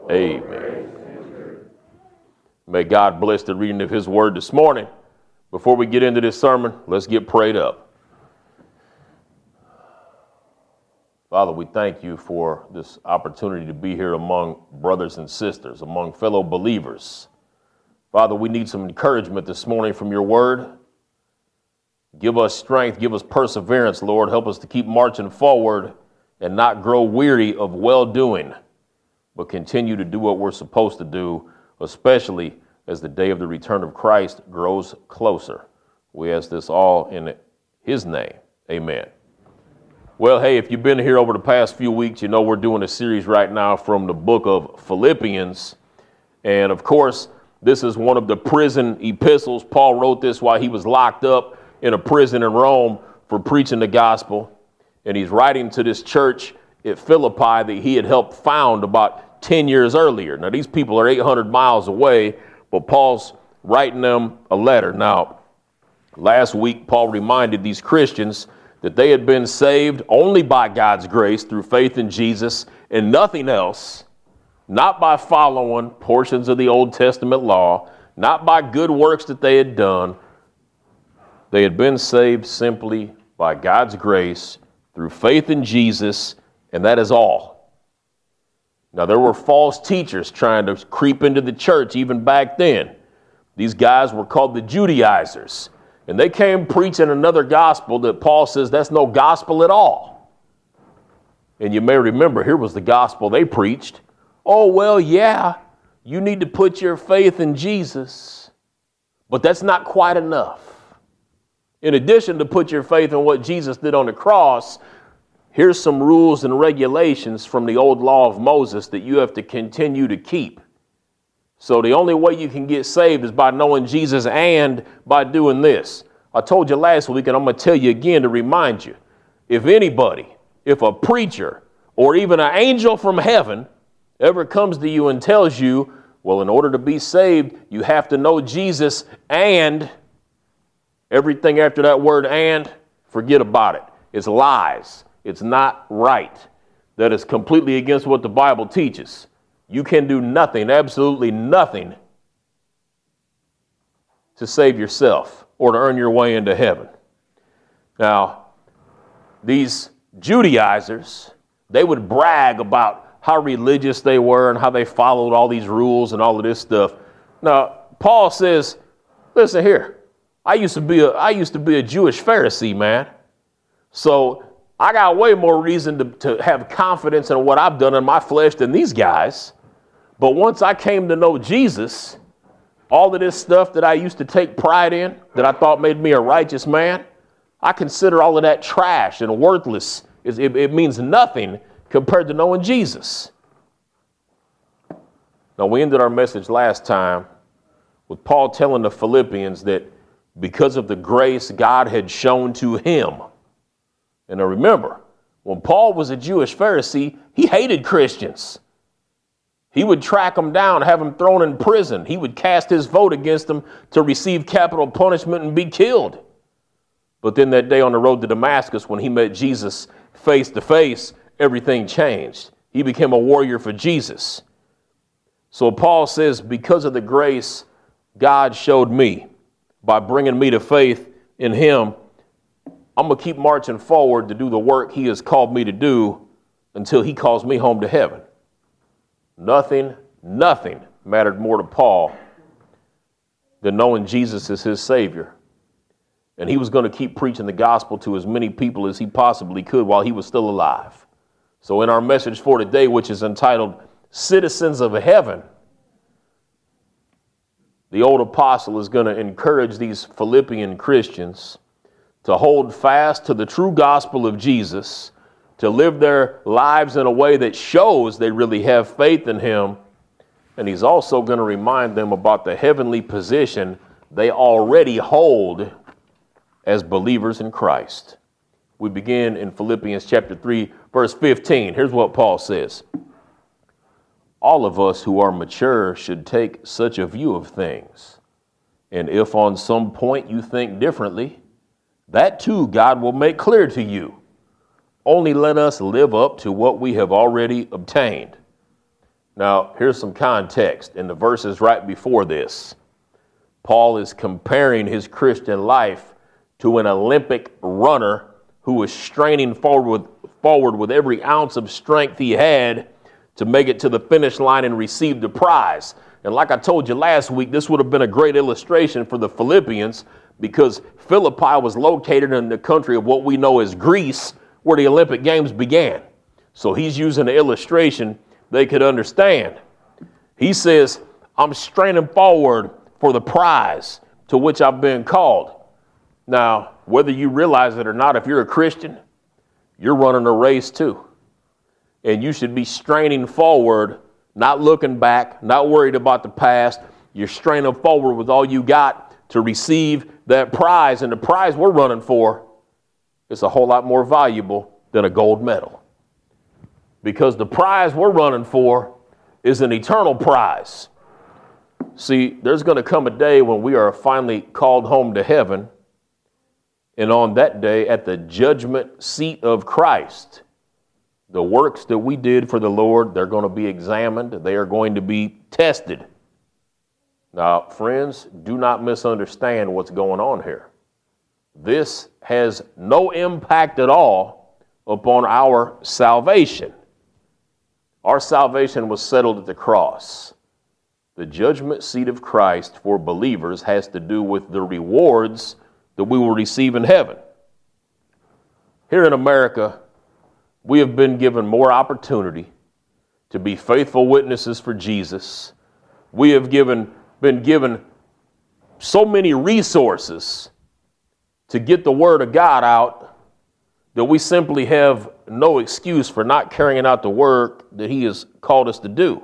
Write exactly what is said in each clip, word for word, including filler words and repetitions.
Amen. May God bless the reading of his word this morning. Before we get into this sermon, let's get prayed up. Father, we thank you for this opportunity to be here among brothers and sisters, among fellow believers. Father, we need some encouragement this morning from your word. Give us strength, give us perseverance, Lord. Help us to keep marching forward and not grow weary of well-doing, but continue to do what we're supposed to do, especially as the day of the return of Christ grows closer. We ask this all in his name. Amen. Well, hey, if you've been here over the past few weeks, you know we're doing a series right now from the book of Philippians. And of course, this is one of the prison epistles. Paul wrote this while he was locked up in a prison in Rome for preaching the gospel. And he's writing to this church at Philippi that he had helped found about ten years earlier. Now, these people are eight hundred miles away, but Paul's writing them a letter. Now, last week, Paul reminded these Christians that they had been saved only by God's grace through faith in Jesus and nothing else, not by following portions of the Old Testament law, not by good works that they had done. They had been saved simply by God's grace through faith in Jesus, and that is all. Now, there were false teachers trying to creep into the church even back then. These guys were called the Judaizers, and they came preaching another gospel that Paul says that's no gospel at all. And you may remember, here was the gospel they preached. Oh, well, yeah, you need to put your faith in Jesus, but that's not quite enough. In addition to put your faith in what Jesus did on the cross, here's some rules and regulations from the old law of Moses that you have to continue to keep. So the only way you can get saved is by knowing Jesus and by doing this. I told you last week, and I'm going to tell you again to remind you, if anybody, if a preacher or even an angel from heaven ever comes to you and tells you, well, in order to be saved, you have to know Jesus and everything after that word and, forget about it. It's lies. It's not right. That is completely against what the Bible teaches. You can do nothing, absolutely nothing, to save yourself or to earn your way into heaven. Now, these Judaizers, they would brag about how religious they were and how they followed all these rules and all of this stuff. Now, Paul says, listen here, I used to be a, I used to be a Jewish Pharisee, man. So I got way more reason to, to have confidence in what I've done in my flesh than these guys. But once I came to know Jesus, all of this stuff that I used to take pride in, that I thought made me a righteous man, I consider all of that trash and worthless. It, it, it means nothing compared to knowing Jesus. Now, we ended our message last time with Paul telling the Philippians that because of the grace God had shown to him. And now remember, when Paul was a Jewish Pharisee, he hated Christians. He would track them down, have them thrown in prison. He would cast his vote against them to receive capital punishment and be killed. But then that day on the road to Damascus, when he met Jesus face to face, everything changed. He became a warrior for Jesus. So Paul says, because of the grace God showed me by bringing me to faith in him, I'm going to keep marching forward to do the work he has called me to do until he calls me home to heaven. Nothing, nothing mattered more to Paul than knowing Jesus as his Savior. And he was going to keep preaching the gospel to as many people as he possibly could while he was still alive. So in our message for today, which is entitled Citizens of Heaven, the old apostle is going to encourage these Philippian Christians to hold fast to the true gospel of Jesus, to live their lives in a way that shows they really have faith in him. And he's also going to remind them about the heavenly position they already hold as believers in Christ. We begin in Philippians chapter three, verse fifteen. Here's what Paul says. All of us who are mature should take such a view of things. And if on some point you think differently, that too God will make clear to you. Only let us live up to what we have already obtained. Now, here's some context. In the verses right before this, Paul is comparing his Christian life to an Olympic runner who was straining forward with, forward with every ounce of strength he had to make it to the finish line and receive the prize. And like I told you last week, this would have been a great illustration for the Philippians because Philippi was located in the country of what we know as Greece, where the Olympic Games began. So he's using an illustration they could understand. He says, I'm straining forward for the prize to which I've been called. Now, whether you realize it or not, if you're a Christian, you're running a race too. And you should be straining forward, not looking back, not worried about the past. You're straining forward with all you got to receive that prize. And the prize we're running for is a whole lot more valuable than a gold medal. Because the prize we're running for is an eternal prize. See, there's going to come a day when we are finally called home to heaven. And on that day, at the judgment seat of Christ, the works that we did for the Lord, they're going to be examined. They are going to be tested. Now, friends, do not misunderstand what's going on here. This has no impact at all upon our salvation. Our salvation was settled at the cross. The judgment seat of Christ for believers has to do with the rewards that we will receive in heaven. Here in America, we have been given more opportunity to be faithful witnesses for Jesus. We have given, been given so many resources to get the word of God out that we simply have no excuse for not carrying out the work that he has called us to do.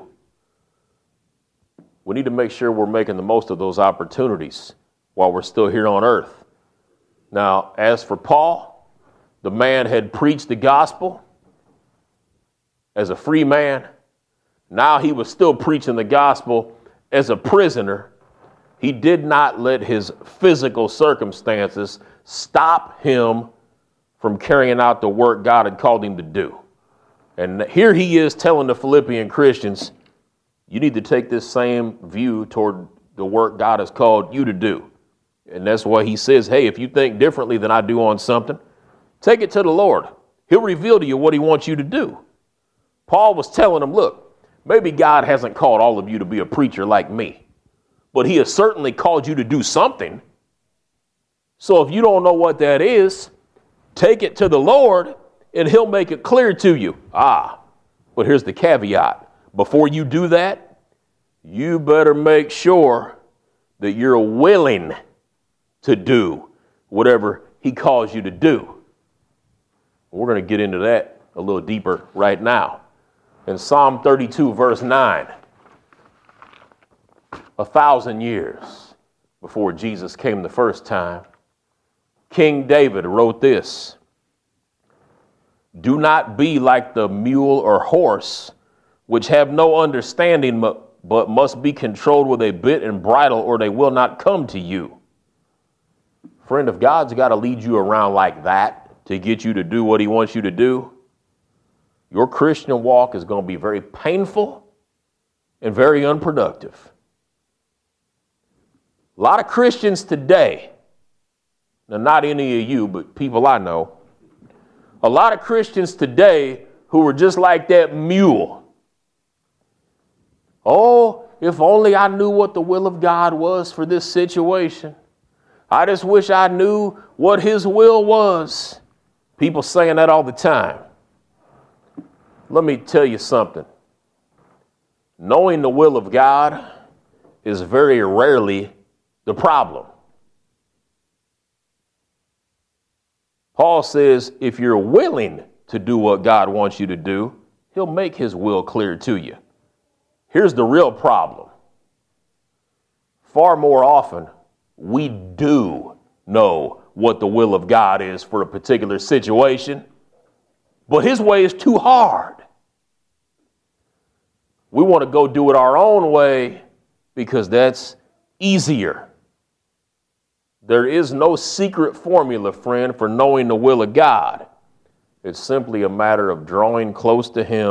We need to make sure we're making the most of those opportunities while we're still here on earth. Now, as for Paul, the man had preached the gospel as a free man. Now he was still preaching the gospel as a prisoner. He did not let his physical circumstances stop him from carrying out the work God had called him to do. And here he is telling the Philippian Christians, you need to take this same view toward the work God has called you to do. And that's why he says, hey, if you think differently than I do on something, take it to the Lord. He'll reveal to you what he wants you to do. Paul was telling them, look, maybe God hasn't called all of you to be a preacher like me, but he has certainly called you to do something. So if you don't know what that is, take it to the Lord and he'll make it clear to you. Ah, but here's the caveat. Before you do that, you better make sure that you're willing to do whatever he calls you to do. We're going to get into that a little deeper right now. In Psalm thirty-two, verse nine, a thousand years before Jesus came the first time, King David wrote this: do not be like the mule or horse, which have no understanding, but must be controlled with a bit and bridle, or they will not come to you. Friend, if God's got to lead you around like that to get you to do what he wants you to do, your Christian walk is going to be very painful and very unproductive. A lot of Christians today, now not any of you, but people I know, a lot of Christians today who are just like that mule. Oh, if only I knew what the will of God was for this situation. I just wish I knew what his will was. People saying that all the time. Let me tell you something. Knowing the will of God is very rarely the problem. Paul says if you're willing to do what God wants you to do, he'll make his will clear to you. Here's the real problem. Far more often, we do know what the will of God is for a particular situation, but his way is too hard. We want to go do it our own way because that's easier. There is no secret formula, friend, for knowing the will of God. It's simply a matter of drawing close to him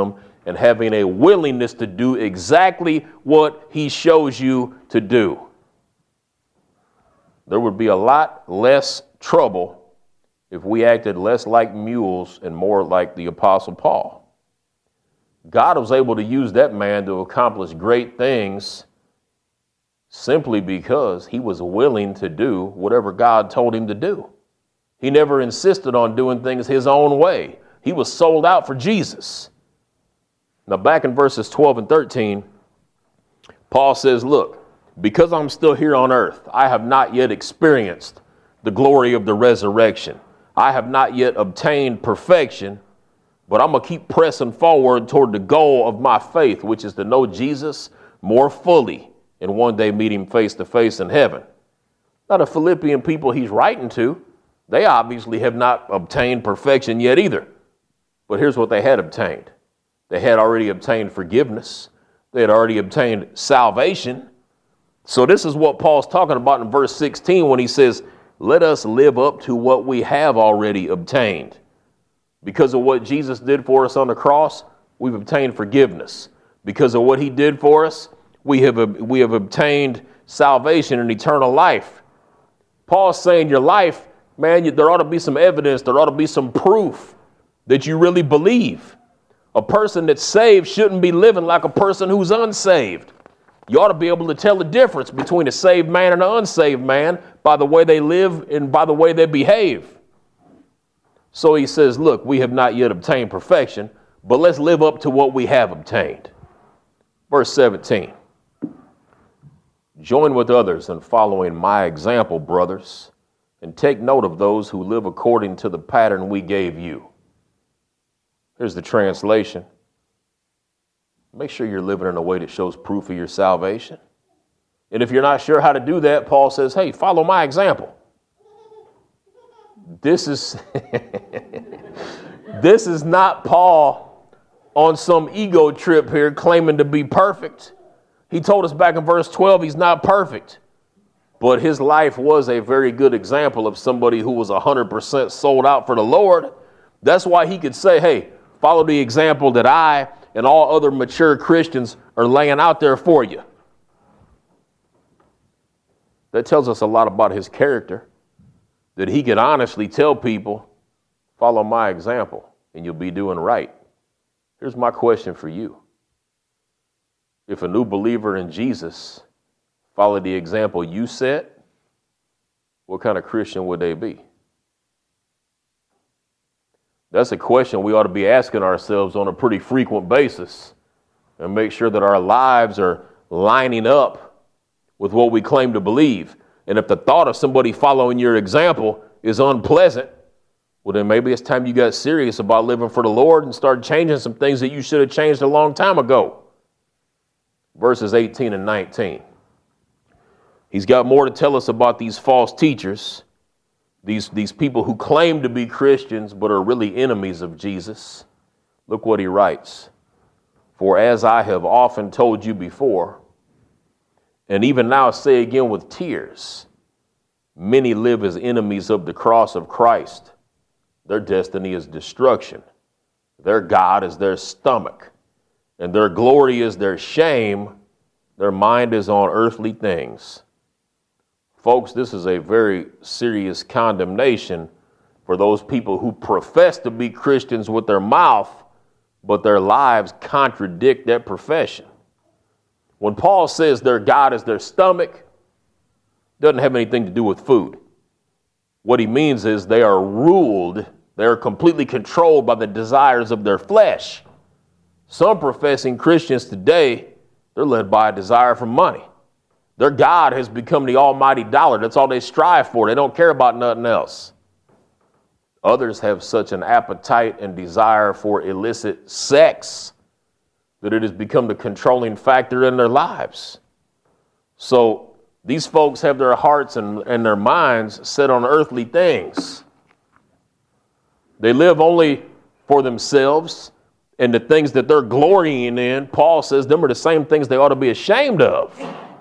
and having a willingness to do exactly what he shows you to do. There would be a lot less trouble if we acted less like mules and more like the Apostle Paul. God was able to use that man to accomplish great things simply because he was willing to do whatever God told him to do. He never insisted on doing things his own way. He was sold out for Jesus. Now, back in verses twelve and thirteen, Paul says, look, because I'm still here on earth, I have not yet experienced the glory of the resurrection. I have not yet obtained perfection, but I'm going to keep pressing forward toward the goal of my faith, which is to know Jesus more fully and one day meet him face to face in heaven. Now, the Philippian people he's writing to, they obviously have not obtained perfection yet either. But here's what they had obtained. They had already obtained forgiveness. They had already obtained salvation. So this is what Paul's talking about in verse sixteen when he says, let us live up to what we have already obtained. Because of what Jesus did for us on the cross, we've obtained forgiveness. Because of what he did for us, we have, we have obtained salvation and eternal life. Paul's saying your life, man, there ought to be some evidence, there ought to be some proof that you really believe. A person that's saved shouldn't be living like a person who's unsaved. You ought to be able to tell the difference between a saved man and an unsaved man by the way they live and by the way they behave. So he says, look, we have not yet obtained perfection, but let's live up to what we have obtained. Verse seventeen. Join with others in following my example, brothers, and take note of those who live according to the pattern we gave you. Here's the translation. Make sure you're living in a way that shows proof of your salvation. And if you're not sure how to do that, Paul says, hey, follow my example. This is, this is not Paul on some ego trip here claiming to be perfect. He told us back in verse twelve he's not perfect. But his life was a very good example of somebody who was one hundred percent sold out for the Lord. That's why he could say, hey, follow the example that I and all other mature Christians are laying out there for you. That tells us a lot about his character, that he could honestly tell people, follow my example and you'll be doing right. Here's my question for you. If a new believer in Jesus followed the example you set, what kind of Christian would they be? That's a question we ought to be asking ourselves on a pretty frequent basis and make sure that our lives are lining up with what we claim to believe. And if the thought of somebody following your example is unpleasant, well, then maybe it's time you got serious about living for the Lord and start changing some things that you should have changed a long time ago. Verses eighteen and nineteen. He's got more to tell us about these false teachers. These, these people who claim to be Christians but are really enemies of Jesus. Look what he writes. For as I have often told you before, and even now say again with tears, many live as enemies of the cross of Christ. Their destiny is destruction. Their God is their stomach, and their glory is their shame. Their mind is on earthly things. Folks, this is a very serious condemnation for those people who profess to be Christians with their mouth, but their lives contradict that profession. When Paul says their God is their stomach, it doesn't have anything to do with food. What he means is they are ruled, they are completely controlled by the desires of their flesh. Some professing Christians today, they're led by a desire for money. Their God has become the almighty dollar. That's all they strive for. They don't care about nothing else. Others have such an appetite and desire for illicit sex that it has become the controlling factor in their lives. So these folks have their hearts and, and their minds set on earthly things. They live only for themselves and the things that they're glorying in. Paul says them are the same things they ought to be ashamed of.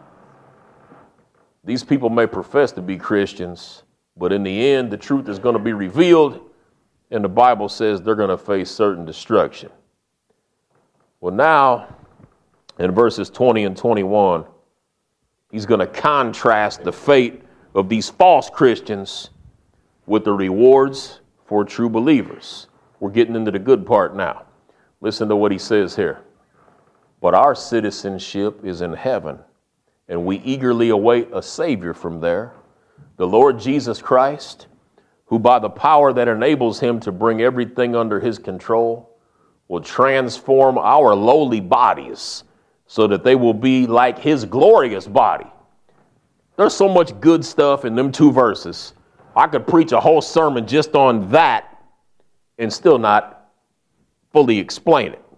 These people may profess to be Christians, but in the end, the truth is going to be revealed, and the Bible says they're going to face certain destruction. Well, now in verses twenty and twenty-one, he's going to contrast the fate of these false Christians with the rewards for true believers. We're getting into the good part now. Listen to what he says here. But our citizenship is in heaven, and we eagerly await a Savior from there, the Lord Jesus Christ, who by the power that enables him to bring everything under his control will transform our lowly bodies so that they will be like his glorious body. There's so much good stuff in them two verses. I could preach a whole sermon just on that and still not fully explain it.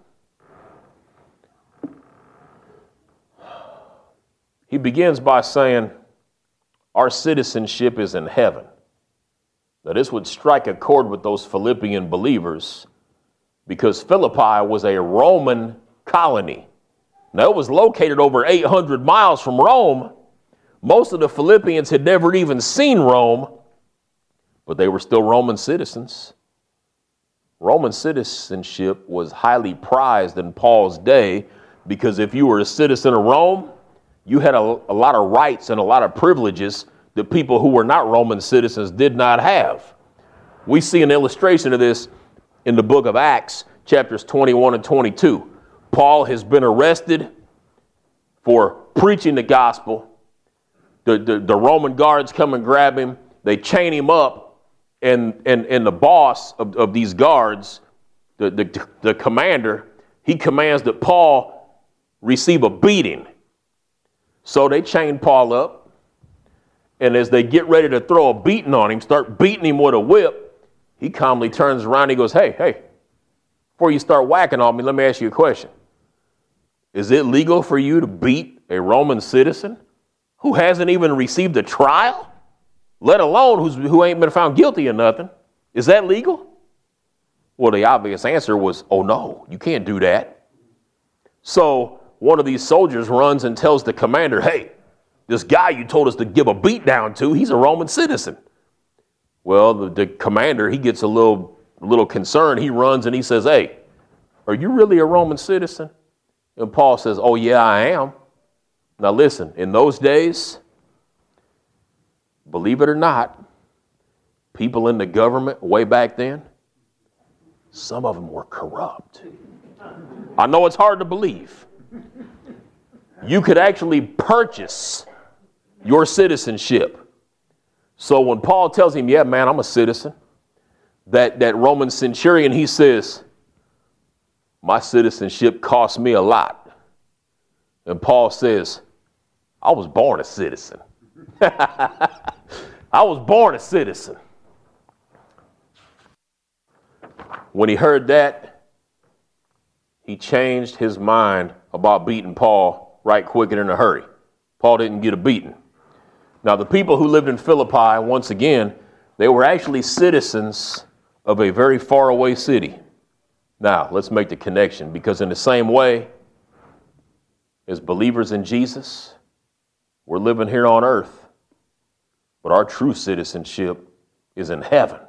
He begins by saying, our citizenship is in heaven. Now, this would strike a chord with those Philippian believers because Philippi was a Roman colony. Now, it was located over eight hundred miles from Rome. Most of the Philippians had never even seen Rome, but they were still Roman citizens. Roman citizenship was highly prized in Paul's day because if you were a citizen of Rome, you had a, a lot of rights and a lot of privileges that people who were not Roman citizens did not have. We see an illustration of this in the book of Acts, chapters twenty-one and twenty-two. Paul has been arrested for preaching the gospel. The, the, the Roman guards come and grab him. They chain him up, and, and, and the boss of, of these guards, the, the, the commander, he commands that Paul receive a beating. So they chain Paul up, and as they get ready to throw a beating on him, start beating him with a whip, he calmly turns around and he goes, hey, hey, before you start whacking on me, let me ask you a question. Is it legal for you to beat a Roman citizen who hasn't even received a trial, let alone who's, who ain't been found guilty of nothing? Is that legal? Well, the obvious answer was, oh, no, you can't do that. So one of these soldiers runs and tells the commander, hey, this guy you told us to give a beat down to, he's a Roman citizen. Well, the, the commander, he gets a little, a little concerned. He runs and he says, hey, are you really a Roman citizen? And Paul says, oh, yeah, I am. Now, listen, in those days, believe it or not, people in the government way back then, some of them were corrupt. I know it's hard to believe. You could actually purchase your citizenship. So when Paul tells him, yeah, man, I'm a citizen, that, that Roman centurion, he says, my citizenship cost me a lot. And Paul says, I was born a citizen. I was born a citizen. When he heard that, he changed his mind about beating Paul right quick and in a hurry. Paul didn't get a beating. Now, the people who lived in Philippi, once again, they were actually citizens of a very far away city. Now, let's make the connection, because in the same way as believers in Jesus, we're living here on earth, but our true citizenship is in heaven.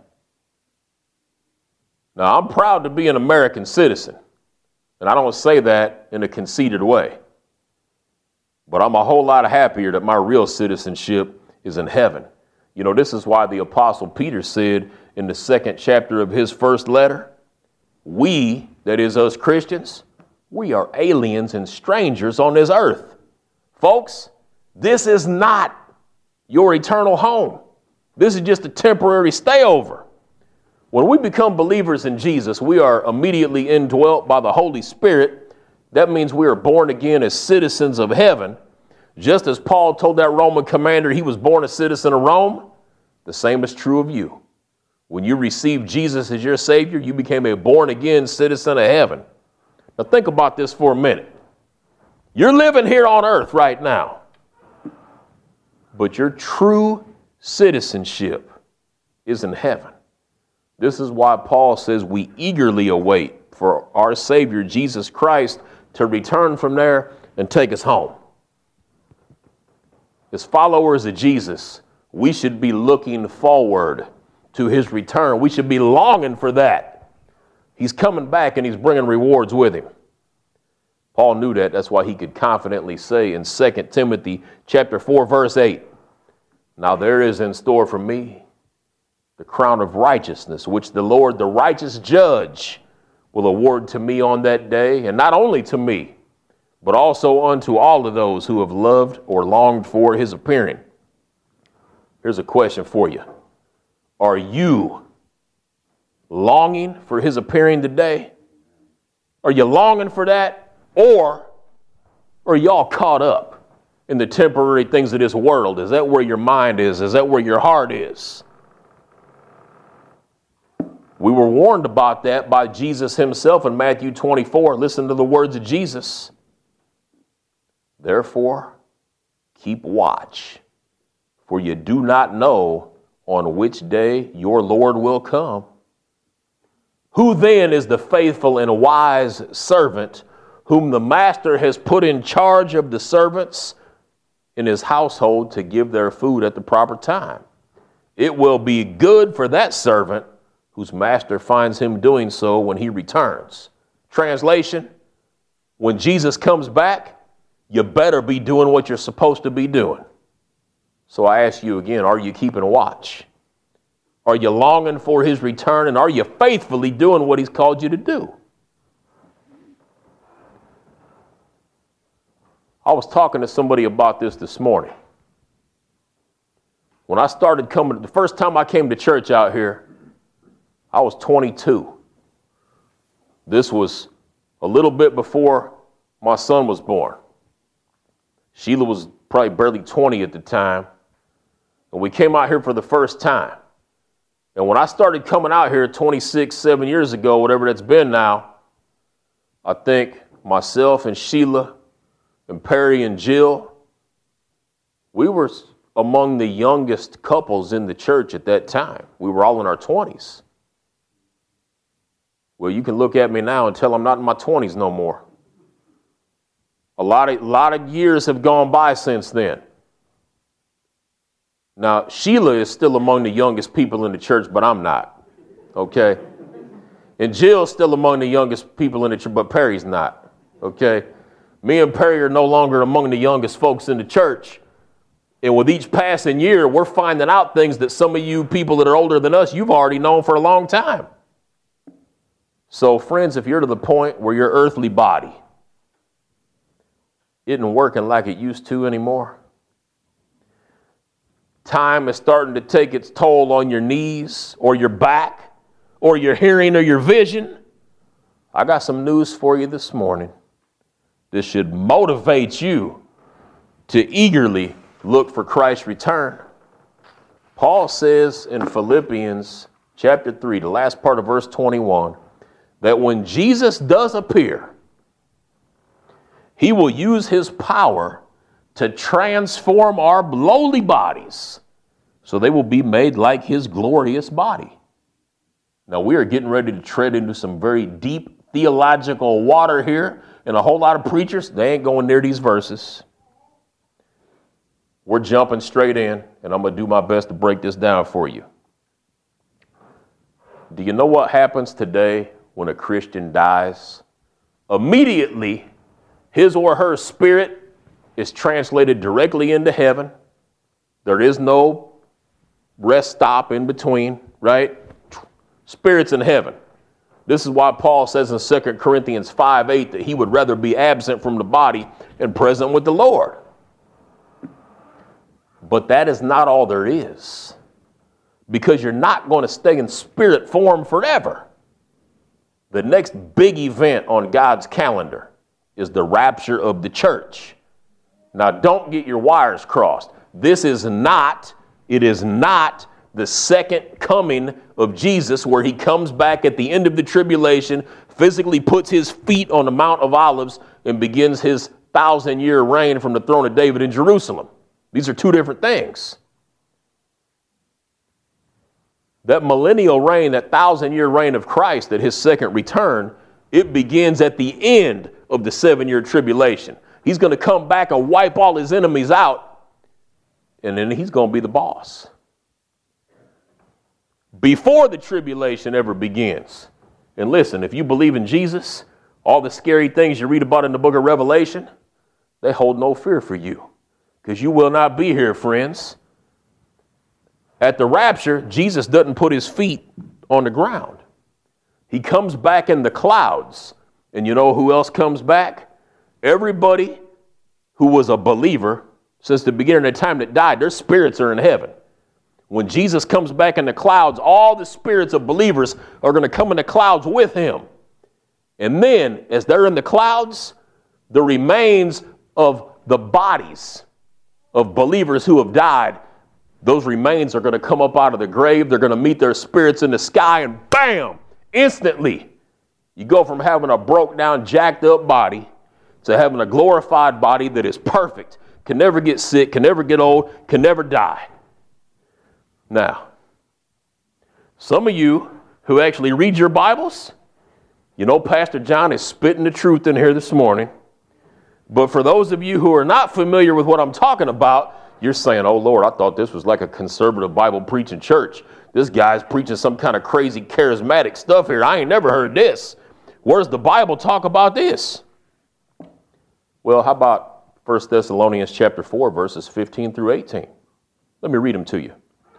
Now, I'm proud to be an American citizen, and I don't say that in a conceited way, but I'm a whole lot happier that my real citizenship is in heaven. You know, this is why the Apostle Peter said in the second chapter of his first letter, we, that is us Christians, we are aliens and strangers on this earth. Folks, this is not your eternal home. This is just a temporary stayover. When we become believers in Jesus, we are immediately indwelt by the Holy Spirit. That means we are born again as citizens of heaven. Just as Paul told that Roman commander he was born a citizen of Rome, the same is true of you. When you received Jesus as your Savior, you became a born-again citizen of heaven. Now think about this for a minute. You're living here on earth right now, but your true citizenship is in heaven. This is why Paul says we eagerly await for our Savior, Jesus Christ, to return from there and take us home. As followers of Jesus, we should be looking forward to his return. We should be longing for that. He's coming back and he's bringing rewards with him. Paul knew that. That's why he could confidently say in Second Timothy chapter four, verse eight, now there is in store for me the crown of righteousness, which the Lord, the righteous judge, will award to me on that day, and not only to me, but also unto all of those who have loved or longed for his appearing. Here's a question for you. Are you longing for his appearing today? Are you longing for that? Or are y'all caught up in the temporary things of this world? Is that where your mind is? Is that where your heart is? We were warned about that by Jesus himself in Matthew twenty-four. Listen to the words of Jesus. Therefore, keep watch, for you do not know on which day your Lord will come. Who then is the faithful and wise servant whom the master has put in charge of the servants in his household to give their food at the proper time? It will be good for that servant whose master finds him doing so when he returns. Translation, when Jesus comes back, you better be doing what you're supposed to be doing. So I ask you again, are you keeping watch? Are you longing for his return? And are you faithfully doing what he's called you to do? I was talking to somebody about this this morning. When I started coming, the first time I came to church out here, I was twenty-two. This was a little bit before my son was born. Sheila was probably barely twenty at the time. And we came out here for the first time. And when I started coming out here twenty-six, seven years ago, whatever that's been now, I think myself and Sheila and Perry and Jill, we were among the youngest couples in the church at that time. We were all in our twenties. Well, you can look at me now and tell I'm not in my twenties no more. A lot of, lot of years have gone by since then. Now, Sheila is still among the youngest people in the church, but I'm not, okay? And Jill's still among the youngest people in the church, but Perry's not, okay? Me and Perry are no longer among the youngest folks in the church. And with each passing year, we're finding out things that some of you people that are older than us, you've already known for a long time. So, friends, if you're to the point where your earthly body isn't working like it used to anymore, time is starting to take its toll on your knees or your back or your hearing or your vision, I got some news for you this morning. This should motivate you to eagerly look for Christ's return. Paul says in Philippians chapter three, the last part of verse twenty-one, that when Jesus does appear, he will use his power to transform our lowly bodies so they will be made like his glorious body. Now, we are getting ready to tread into some very deep theological water here, and a whole lot of preachers, they ain't going near these verses. We're jumping straight in, and I'm going to do my best to break this down for you. Do you know what happens today when a Christian dies? Immediately, his or her spirit is translated directly into heaven. There is no rest stop in between, right? Spirit's in heaven. This is why Paul says in Second Corinthians five eight that he would rather be absent from the body and present with the Lord. But that is not all there is, because you're not going to stay in spirit form forever. The next big event on God's calendar is the rapture of the church. Now, don't get your wires crossed. This is not, it is not the second coming of Jesus, where he comes back at the end of the tribulation, physically puts his feet on the Mount of Olives, and begins his thousand-year reign from the throne of David in Jerusalem. These are two different things. That millennial reign, that thousand-year reign of Christ at his second return, it begins at the end of the seven-year tribulation. He's going to come back and wipe all his enemies out, and then he's going to be the boss. Before the tribulation ever begins. And listen, if you believe in Jesus, all the scary things you read about in the book of Revelation, they hold no fear for you, because you will not be here, friends. At the rapture, Jesus doesn't put his feet on the ground. He comes back in the clouds. And you know who else comes back? Everybody who was a believer since the beginning of time that died, their spirits are in heaven. When Jesus comes back in the clouds, all the spirits of believers are going to come in the clouds with him. And then, as they're in the clouds, the remains of the bodies of believers who have died, those remains are going to come up out of the grave. They're going to meet their spirits in the sky, and bam, instantly, you go from having a broke down, jacked up body to having a glorified body that is perfect, can never get sick, can never get old, can never die. Now, some of you who actually read your Bibles, you know Pastor John is spitting the truth in here this morning. But for those of you who are not familiar with what I'm talking about, you're saying, oh, Lord, I thought this was like a conservative Bible preaching church. This guy's preaching some kind of crazy charismatic stuff here. I ain't never heard this. Where's the Bible talk about this? Well, how about First Thessalonians chapter four, verses fifteen through eighteen? Let me read them to you.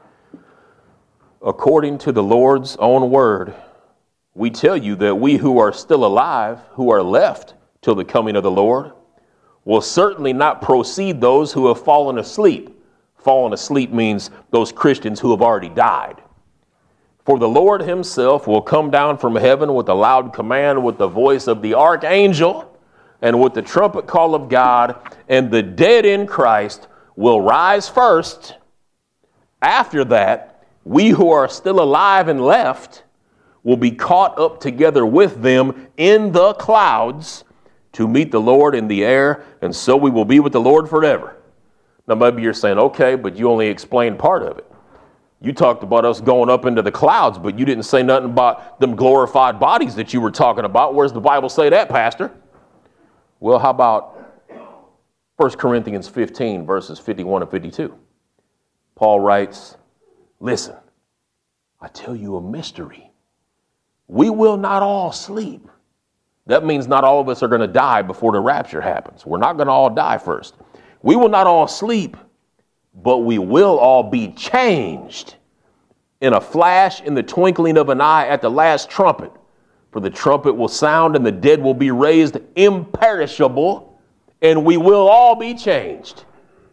According to the Lord's own word, we tell you that we who are still alive, who are left till the coming of the Lord, will certainly not precede those who have fallen asleep. Fallen asleep means those Christians who have already died. For the Lord himself will come down from heaven with a loud command, with the voice of the archangel, and with the trumpet call of God, and the dead in Christ will rise first. After that, we who are still alive and left will be caught up together with them in the clouds to meet the Lord in the air, and so we will be with the Lord forever. Now, maybe you're saying, okay, but you only explained part of it. You talked about us going up into the clouds, but you didn't say nothing about them glorified bodies that you were talking about. Where's the Bible say that, Pastor? Well, how about First Corinthians fifteen, verses fifty-one and fifty-two? Paul writes, listen, I tell you a mystery. We will not all sleep. That means not all of us are going to die before the rapture happens. We're not going to all die first. We will not all sleep, but we will all be changed in a flash, in the twinkling of an eye, at the last trumpet. For the trumpet will sound, and the dead will be raised imperishable, and we will all be changed.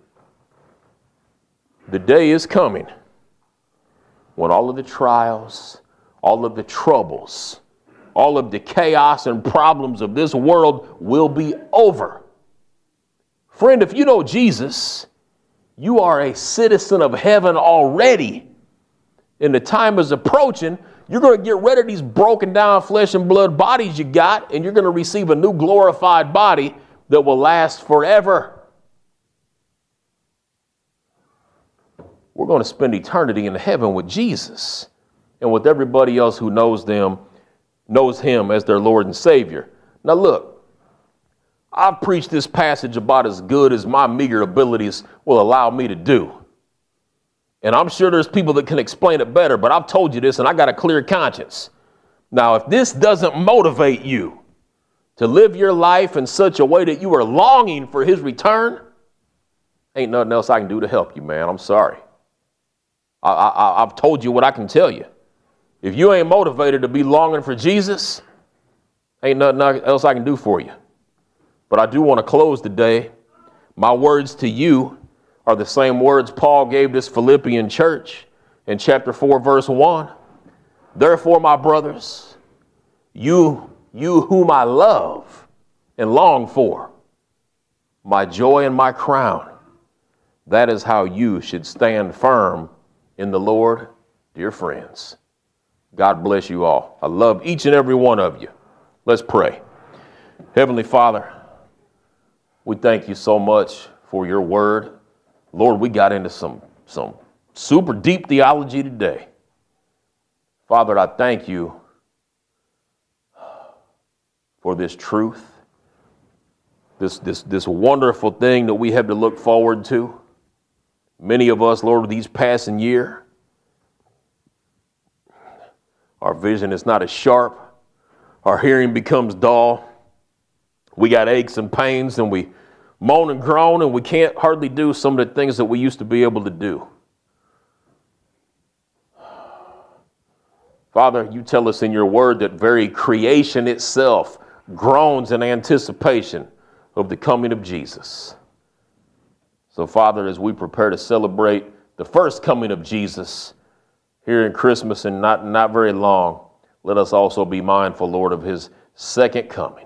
The day is coming when all of the trials, all of the troubles, all of the chaos and problems of this world will be over. Friend, if you know Jesus, you are a citizen of heaven already. And the time is approaching. You're going to get rid of these broken down flesh and blood bodies you got, and you're going to receive a new glorified body that will last forever. We're going to spend eternity in heaven with Jesus and with everybody else who knows them, knows him as their Lord and Savior. Now look, I've preached this passage about as good as my meager abilities will allow me to do. And I'm sure there's people that can explain it better, but I've told you this and I got a clear conscience. Now, if this doesn't motivate you to live your life in such a way that you are longing for his return, ain't nothing else I can do to help you, man. I'm sorry. I, I, I've told you what I can tell you. If you ain't motivated to be longing for Jesus, ain't nothing else I can do for you. But I do want to close today. My words to you are the same words Paul gave this Philippian church in chapter four, verse one. Therefore, my brothers, you, you whom I love and long for, my joy and my crown, that is how you should stand firm in the Lord, dear friends. God bless you all. I love each and every one of you. Let's pray. Heavenly Father, we thank you so much for your word. Lord, we got into some, some super deep theology today. Father, I thank you for this truth, this, this, this wonderful thing that we have to look forward to. Many of us, Lord, these passing year, our vision is not as sharp. Our hearing becomes dull. We got aches and pains, and we moan and groan, and we can't hardly do some of the things that we used to be able to do. Father, you tell us in your word that very creation itself groans in anticipation of the coming of Jesus. So, Father, as we prepare to celebrate the first coming of Jesus here in Christmas and not, not very long, let us also be mindful, Lord, of his second coming.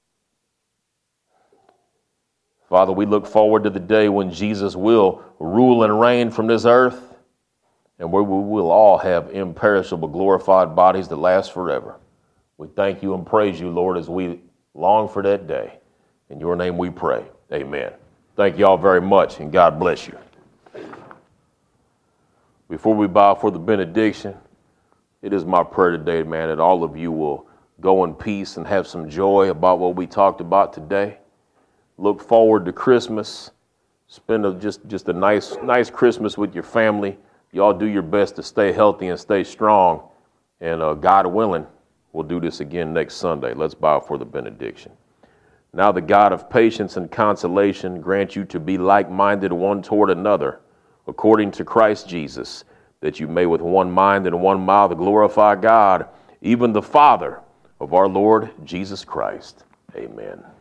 Father, we look forward to the day when Jesus will rule and reign from this earth, and where we will all have imperishable, glorified bodies that last forever. We thank you and praise you, Lord, as we long for that day. In your name we pray. Amen. Thank you all very much, and God bless you. Before we bow for the benediction, it is my prayer today, man, that all of you will go in peace and have some joy about what we talked about today. Look forward to Christmas. Spend a, just, just a nice, nice Christmas with your family. Y'all do your best to stay healthy and stay strong. And uh, God willing, we'll do this again next Sunday. Let's bow for the benediction. Now the God of patience and consolation grant you to be like-minded one toward another, according to Christ Jesus, that you may with one mind and one mouth glorify God, even the Father of our Lord Jesus Christ. Amen.